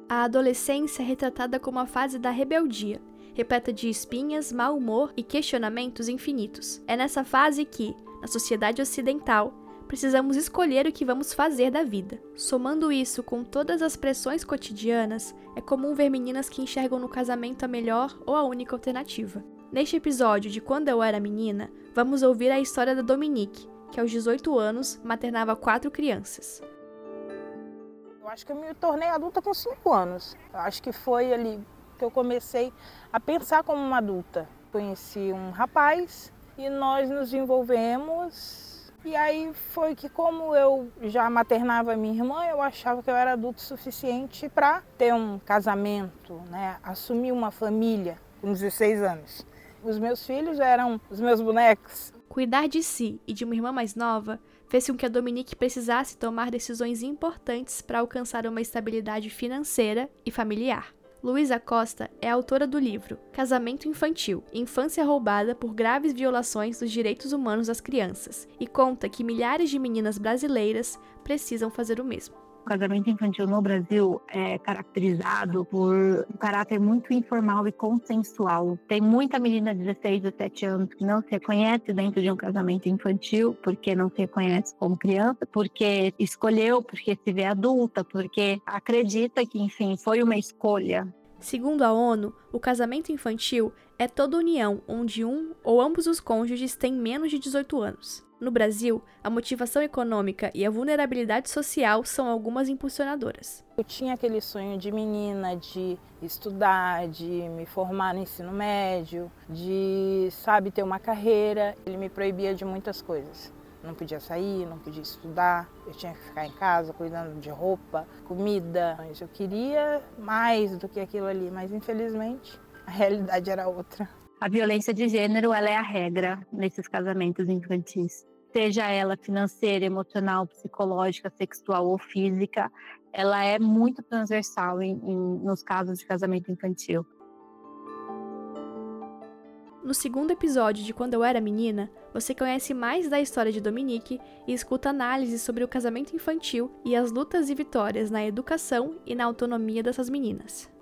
A adolescência é retratada como a fase da rebeldia, repleta de espinhas, mau humor e questionamentos infinitos. É nessa fase que, na sociedade ocidental, precisamos escolher o que vamos fazer da vida. Somando isso com todas as pressões cotidianas, é comum ver meninas que enxergam no casamento a melhor ou a única alternativa. Neste episódio de Quando Eu Era Menina, vamos ouvir a história da Dominique, que aos 18 anos maternava 4 crianças. Eu acho que eu me tornei adulta com 5 anos. Eu acho que foi ali que eu comecei a pensar como uma adulta. Conheci um rapaz e nós nos envolvemos. E aí foi que, como eu já maternava minha irmã, eu achava que eu era adulto o suficiente para ter um casamento, né? Assumir uma família com 16 anos. Os meus filhos eram os meus bonecos. Cuidar de si e de uma irmã mais nova fez com que a Dominique precisasse tomar decisões importantes para alcançar uma estabilidade financeira e familiar. Luísa Costa é autora do livro Casamento Infantil, Infância Roubada por Graves Violações dos Direitos Humanos das Crianças, e conta que milhares de meninas brasileiras precisam fazer o mesmo. O casamento infantil no Brasil é caracterizado por um caráter muito informal e consensual. Tem muita menina de 16, 17 anos que não se reconhece dentro de um casamento infantil, porque não se reconhece como criança, porque escolheu, porque se vê adulta, porque acredita que, enfim, foi uma escolha. Segundo a ONU, o casamento infantil é toda união onde um ou ambos os cônjuges têm menos de 18 anos. No Brasil, a motivação econômica e a vulnerabilidade social são algumas impulsionadoras. Eu tinha aquele sonho de menina, de estudar, de me formar no ensino médio, de, ter uma carreira. Ele me proibia de muitas coisas. Não podia sair, não podia estudar, eu tinha que ficar em casa cuidando de roupa, comida. Eu queria mais do que aquilo ali, mas infelizmente a realidade era outra. A violência de gênero, ela é a regra nesses casamentos infantis. Seja ela financeira, emocional, psicológica, sexual ou física, ela é muito transversal nos casos de casamento infantil. No segundo episódio de Quando Eu Era Menina, você conhece mais da história de Dominique e escuta análises sobre o casamento infantil e as lutas e vitórias na educação e na autonomia dessas meninas.